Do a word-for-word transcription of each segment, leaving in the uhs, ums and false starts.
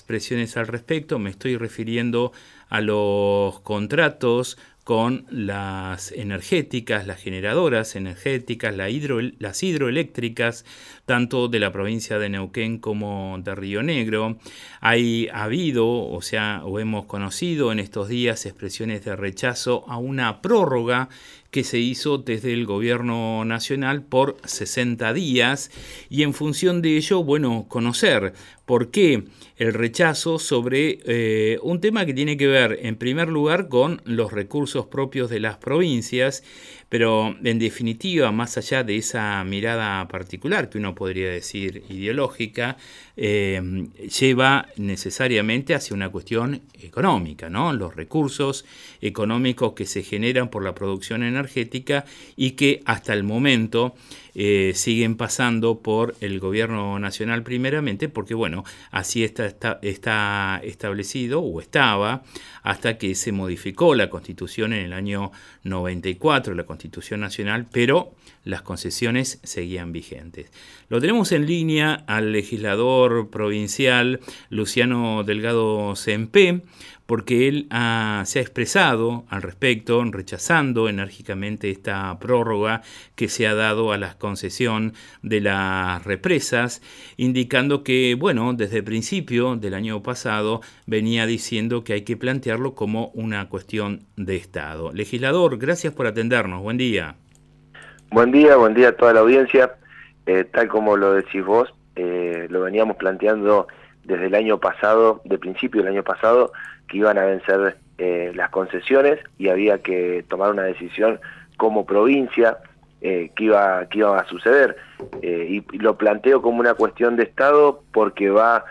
expresiones al respecto. Me estoy refiriendo a los contratos con las energéticas, las generadoras energéticas, la hidro, las hidroeléctricas, tanto de la provincia de Neuquén como de Río Negro. Hay ha habido, o sea, o hemos conocido en estos días expresiones de rechazo a una prórroga que se hizo desde el gobierno nacional por sesenta días, y en función de ello, bueno, conocer por qué el rechazo sobre eh, un tema que tiene que ver, en primer lugar, con los recursos propios de las provincias, pero en definitiva, más allá de esa mirada particular, que uno podría decir ideológica, eh, lleva necesariamente hacia una cuestión económica, ¿no? Los recursos económicos que se generan por la producción energética y que hasta el momento eh, siguen pasando por el gobierno nacional primeramente, porque bueno, así está, está, está establecido o estaba hasta que se modificó la Constitución en el año noventa y cuatro, la Constitución Nacional, pero las concesiones seguían vigentes. Lo tenemos en línea al legislador provincial Luciano Delgado Sempé, porque él ha, se ha expresado al respecto, rechazando enérgicamente esta prórroga que se ha dado a la concesión de las represas, indicando que, bueno, desde el principio del año pasado venía diciendo que hay que plantearlo como una cuestión de Estado. Legislador, gracias por atendernos. Buen día. Buen día, buen día a toda la audiencia. Eh, tal como lo decís vos, eh, lo veníamos planteando desde el año pasado, de principio del año pasado, que iban a vencer eh, las concesiones y había que tomar una decisión como provincia eh, que iba que iba a suceder. Eh, y, y lo planteo como una cuestión de Estado porque va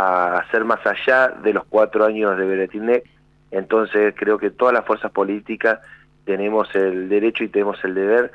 a ser más allá de los cuatro años de Beretilnec. Entonces creo que todas las fuerzas políticas tenemos el derecho y tenemos el deber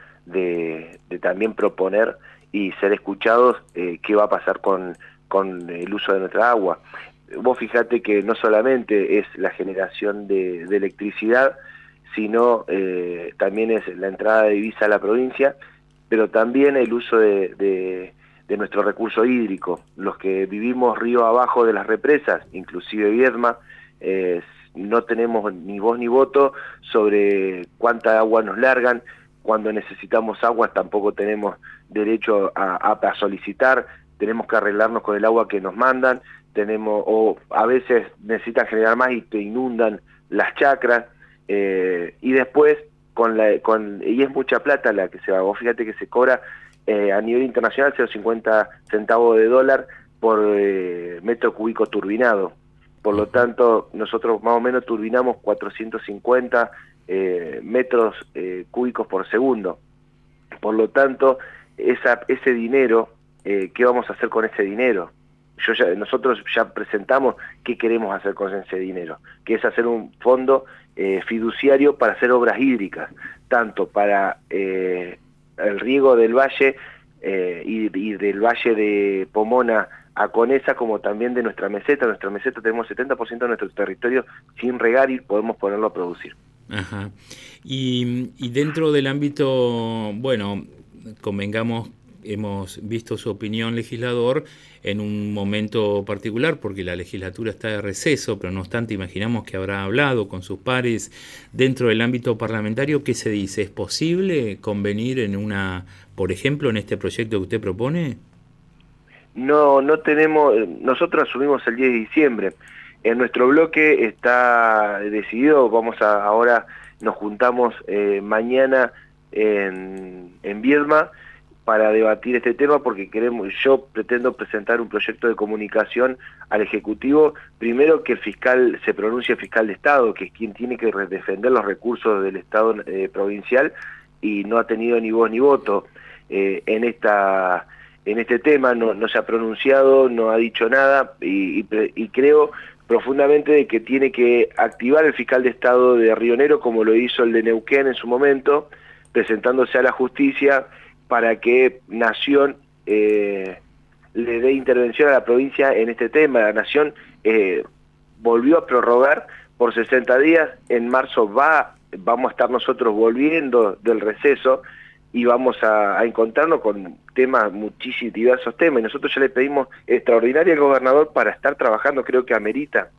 de, de también proponer y ser escuchados eh, qué va a pasar con, con el uso de nuestra agua. Vos fijate que no solamente es la generación de, de electricidad, sino eh, también es la entrada de divisa a la provincia, pero también el uso de, de, de nuestro recurso hídrico. Los que vivimos río abajo de las represas, inclusive Viedma, eh, no tenemos ni voz ni voto sobre cuánta agua nos largan. Cuando necesitamos agua tampoco tenemos derecho a, a, a solicitar, tenemos que arreglarnos con el agua que nos mandan, tenemos o a veces necesitan generar más y te inundan las chacras, eh, y después, con la con y es mucha plata la que se va. Vos fíjate que se cobra eh, a nivel internacional cero coma cincuenta centavos de dólar por eh, metro cúbico turbinado. Por lo tanto, nosotros más o menos turbinamos cuatrocientos cincuenta eh, metros eh, cúbicos por segundo. Por lo tanto, esa, ese dinero, eh, ¿qué vamos a hacer con ese dinero? Yo ya, nosotros ya presentamos qué queremos hacer con ese dinero, que es hacer un fondo eh, fiduciario para hacer obras hídricas, tanto para eh, el riego del valle eh, y, y del valle de Pomona a Conesa, como también de nuestra meseta. Nuestra meseta tenemos setenta por ciento de nuestro territorio sin regar y podemos ponerlo a producir. Ajá. Y, y dentro del ámbito, bueno, convengamos, hemos visto su opinión, legislador, en un momento particular, porque la legislatura está de receso, pero no obstante imaginamos que habrá hablado con sus pares dentro del ámbito parlamentario. ¿Qué se dice? ¿Es posible convenir en una, por ejemplo, en este proyecto que usted propone? No, no tenemos, nosotros asumimos el diez de diciembre. En nuestro bloque está decidido, vamos a, ahora nos juntamos eh, mañana en, en Viedma para debatir este tema, porque queremos, yo pretendo presentar un proyecto de comunicación al Ejecutivo, primero que el fiscal se pronuncie fiscal de Estado, que es quien tiene que defender los recursos del Estado eh, provincial, y no ha tenido ni voz ni voto eh, en esta en este tema, no, no se ha pronunciado, no ha dicho nada, y, y, y creo profundamente de que tiene que activar el fiscal de Estado de Río Negro, como lo hizo el de Neuquén en su momento, presentándose a la justicia para que Nación eh, le dé intervención a la provincia en este tema. La Nación eh, volvió a prorrogar por sesenta días, en marzo va, vamos a estar nosotros volviendo del receso, y vamos a, a encontrarnos con temas, muchísimos, diversos temas, y nosotros ya le pedimos extraordinaria al gobernador para estar trabajando, creo que amerita,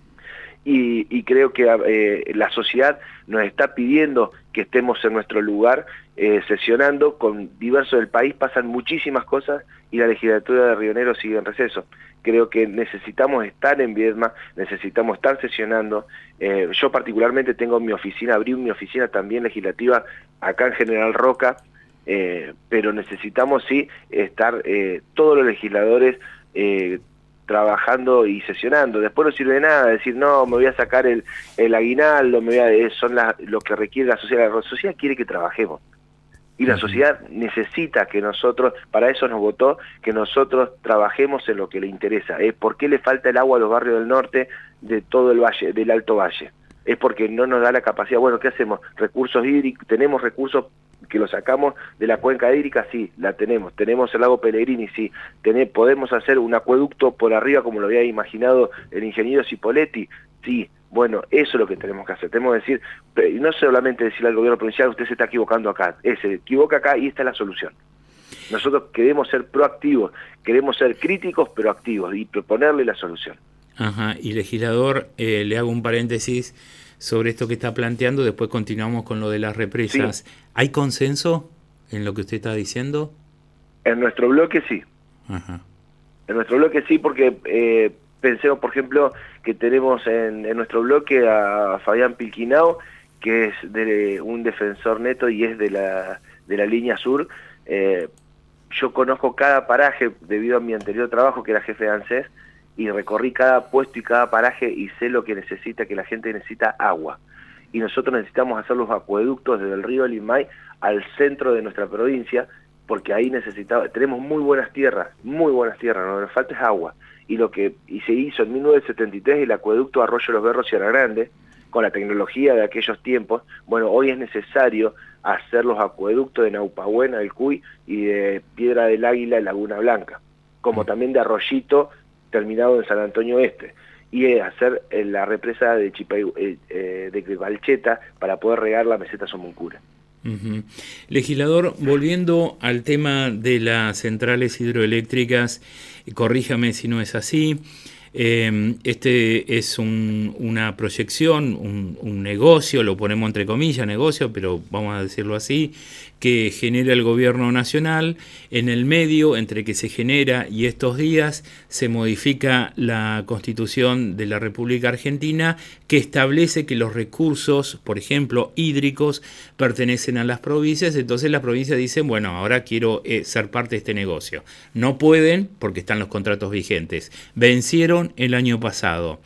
y, y creo que eh, la sociedad nos está pidiendo que estemos en nuestro lugar eh, sesionando, con diversos del país pasan muchísimas cosas y la legislatura de Río Negro sigue en receso. Creo que necesitamos estar en Viedma, necesitamos estar sesionando. Eh, yo particularmente tengo mi oficina, abrí mi oficina también legislativa acá en General Roca, eh, pero necesitamos sí estar eh, todos los legisladores eh, trabajando y sesionando. Después no sirve de nada decir, no, me voy a sacar el, el aguinaldo, me voy a, son la, lo que requiere la sociedad. La sociedad quiere que trabajemos. Y la sociedad necesita que nosotros, para eso nos votó, que nosotros trabajemos en lo que le interesa. ¿Es por qué le falta el agua a los barrios del norte de todo el valle, del Alto Valle? Es porque no nos da la capacidad. Bueno, ¿qué hacemos? Recursos hídricos, tenemos recursos que los sacamos de la cuenca hídrica, sí, la tenemos. Tenemos el lago Pellegrini, sí. Tené, podemos hacer un acueducto por arriba como lo había imaginado el ingeniero Cipoletti, sí. Bueno, eso es lo que tenemos que hacer. Tenemos que decir, y no solamente decirle al gobierno provincial, usted se está equivocando acá, es, se equivoca acá y esta es la solución. Nosotros queremos ser proactivos, queremos ser críticos pero activos y proponerle la solución. Ajá, y legislador, eh, le hago un paréntesis sobre esto que está planteando, después continuamos con lo de las represas. Sí. ¿Hay consenso en lo que usted está diciendo? En nuestro bloque sí. Ajá. En nuestro bloque sí, porque eh, pensemos, por ejemplo, que tenemos en, en nuestro bloque a Fabián Pilquinao, que es de un defensor neto y es de la, de la línea sur. Eh, yo conozco cada paraje debido a mi anterior trabajo, que era jefe de ANSES, y recorrí cada puesto y cada paraje y sé lo que necesita, que la gente necesita agua. Y nosotros necesitamos hacer los acueductos desde el río Limay al centro de nuestra provincia, porque ahí necesitamos, tenemos muy buenas tierras, muy buenas tierras, lo que nos falta es agua. Y lo que y se hizo en mil novecientos setenta y tres el acueducto Arroyo Los Berros Sierra Grande, con la tecnología de aquellos tiempos. Bueno, hoy es necesario hacer los acueductos de Naupahuena, El Cuy, y de Piedra del Águila, Laguna Blanca, como también de Arroyito, terminado en San Antonio Este, y hacer la represa de Chipay, eh, de Valcheta para poder regar la meseta Somoncura. Uh-huh. Legislador, volviendo al tema de las centrales hidroeléctricas, corríjame si no es así, eh, este es un, una proyección, un, un negocio, lo ponemos entre comillas, negocio, pero vamos a decirlo así, que genera el gobierno nacional. En el medio, entre que se genera y estos días, se modifica la Constitución de la República Argentina, que establece que los recursos, por ejemplo, hídricos, pertenecen a las provincias. Entonces las provincias dicen, bueno, ahora quiero eh, ser parte de este negocio. No pueden, porque están los contratos vigentes. Vencieron el año pasado.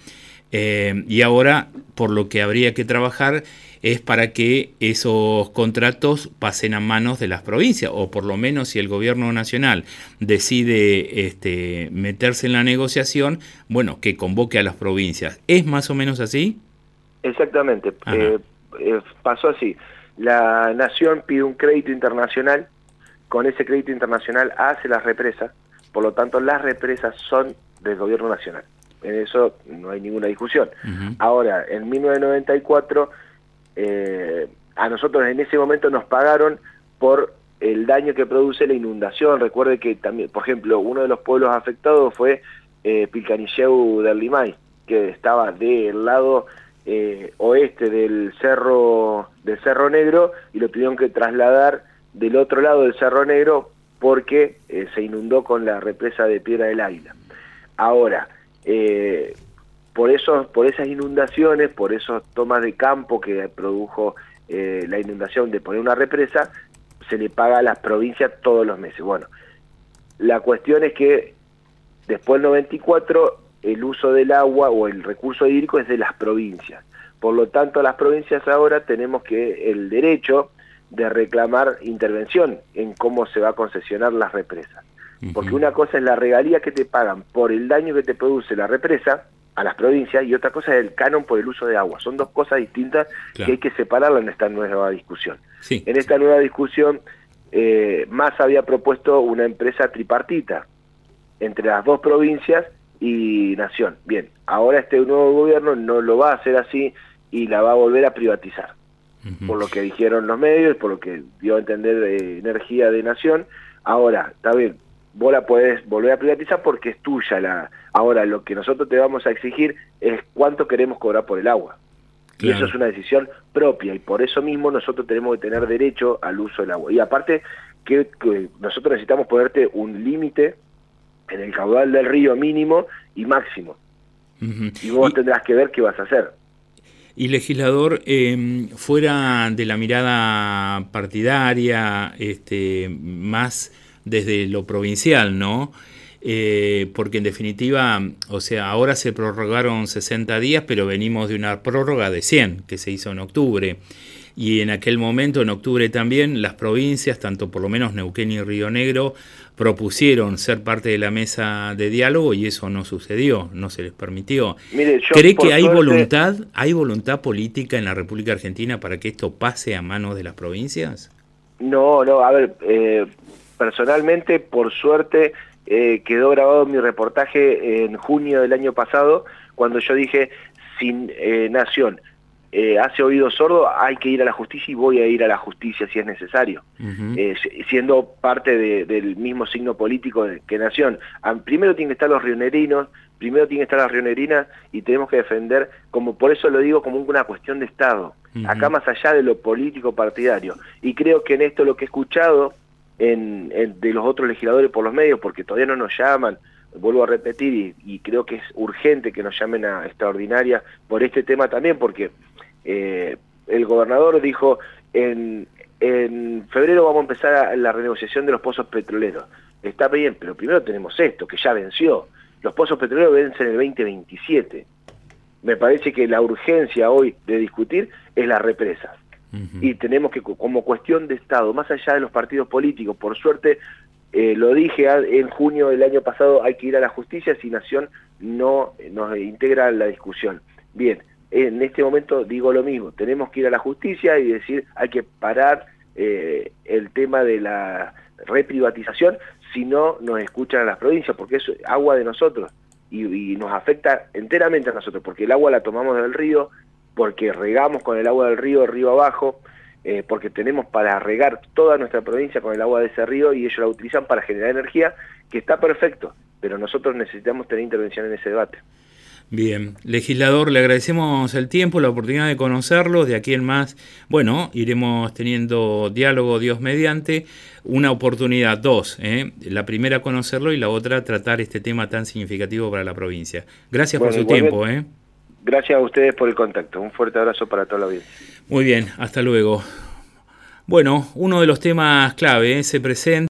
Eh, y ahora, por lo que habría que trabajar, es para que esos contratos pasen a manos de las provincias, o por lo menos si el gobierno nacional decide este, meterse en la negociación, bueno, que convoque a las provincias. ¿Es más o menos así? Exactamente, eh, eh, pasó así. La nación pide un crédito internacional, con ese crédito internacional hace las represas, por lo tanto las represas son del gobierno nacional. En eso no hay ninguna discusión. Uh-huh. Ahora, en mil novecientos noventa y cuatro... Eh, a nosotros en ese momento nos pagaron por el daño que produce la inundación. Recuerde que también, por ejemplo, uno de los pueblos afectados fue eh, Pilcanilleu del Limay, que estaba del lado eh, oeste del cerro del Cerro Negro, y lo tuvieron que trasladar del otro lado del Cerro Negro porque eh, se inundó con la represa de Piedra del Águila. Ahora, eh, Por eso, por esas inundaciones, por esos tomas de campo que produjo eh, la inundación de poner una represa, se le paga a las provincias todos los meses. Bueno, la cuestión es que después del noventa y cuatro el uso del agua o el recurso hídrico es de las provincias. Por lo tanto, las provincias ahora tenemos que el derecho de reclamar intervención en cómo se va a concesionar las represas. Porque una cosa es la regalía que te pagan por el daño que te produce la represa a las provincias, y otra cosa es el canon por el uso de agua. Son dos cosas distintas, claro, que hay que separarla en esta nueva discusión. Sí. En esta nueva discusión, eh, Massa había propuesto una empresa tripartita entre las dos provincias y Nación. Bien, ahora este nuevo gobierno no lo va a hacer así y la va a volver a privatizar. uh-huh. por lo que dijeron los medios, por lo que dio a entender eh, Energía de Nación. Ahora, está bien, vos la podés volver a privatizar porque es tuya. La... Ahora, lo que nosotros te vamos a exigir es cuánto queremos cobrar por el agua. Claro. Y eso es una decisión propia, y por eso mismo nosotros tenemos que tener derecho al uso del agua. Y aparte, que, que nosotros necesitamos ponerte un límite en el caudal del río mínimo y máximo. Uh-huh. Y vos y... tendrás que ver qué vas a hacer. Y legislador, eh, fuera de la mirada partidaria, este, más desde lo provincial, ¿no? Eh, porque en definitiva, o sea, ahora se prorrogaron sesenta días, pero venimos de una prórroga de cien que se hizo en octubre. Y en aquel momento, en octubre también, las provincias, tanto por lo menos Neuquén y Río Negro, propusieron ser parte de la mesa de diálogo y eso no sucedió, no se les permitió. Mire, yo, ¿cree que hay suerte... voluntad, hay voluntad política en la República Argentina para que esto pase a manos de las provincias? No, no, a ver, eh, personalmente, por suerte, eh, quedó grabado mi reportaje en junio del año pasado, cuando yo dije, sin eh, nación, Eh, hace oído sordo, hay que ir a la justicia y voy a ir a la justicia si es necesario, uh-huh. eh, siendo parte de, del mismo signo político de, que Nación. Ah, primero tienen que estar los rionerinos, primero tienen que estar las rionerinas y tenemos que defender, como por eso lo digo, como una cuestión de Estado, uh-huh. acá más allá de lo político partidario. Y creo que en esto lo que he escuchado en, en, de los otros legisladores por los medios, porque todavía no nos llaman, vuelvo a repetir, y, y creo que es urgente que nos llamen a extraordinaria por este tema también, porque eh, el gobernador dijo, en, en febrero vamos a empezar a la renegociación de los pozos petroleros. Está bien, pero primero tenemos esto, que ya venció. Los pozos petroleros vencen en el veinte veintisiete. Me parece que la urgencia hoy de discutir es las represas. Uh-huh. Y tenemos que, como cuestión de Estado, más allá de los partidos políticos, por suerte, Eh, lo dije en junio del año pasado, hay que ir a la justicia si Nación no nos integra en la discusión. Bien, en este momento digo lo mismo, tenemos que ir a la justicia y decir hay que parar eh, el tema de la reprivatización si no nos escuchan a las provincias, porque es agua de nosotros y, y nos afecta enteramente a nosotros, porque el agua la tomamos del río, porque regamos con el agua del río, río abajo, Eh, porque tenemos para regar toda nuestra provincia con el agua de ese río y ellos la utilizan para generar energía, que está perfecto, pero nosotros necesitamos tener intervención en ese debate. Bien, legislador, le agradecemos el tiempo, la oportunidad de conocerlo, de aquí en más, bueno, iremos teniendo diálogo, Dios mediante, una oportunidad, dos, ¿eh? La primera conocerlo y la otra tratar este tema tan significativo para la provincia. Gracias bueno, por su tiempo. ¿eh? Gracias a ustedes por el contacto, un fuerte abrazo para toda la audiencia. Muy bien, hasta luego. Bueno, uno de los temas clave ¿eh? se presenta.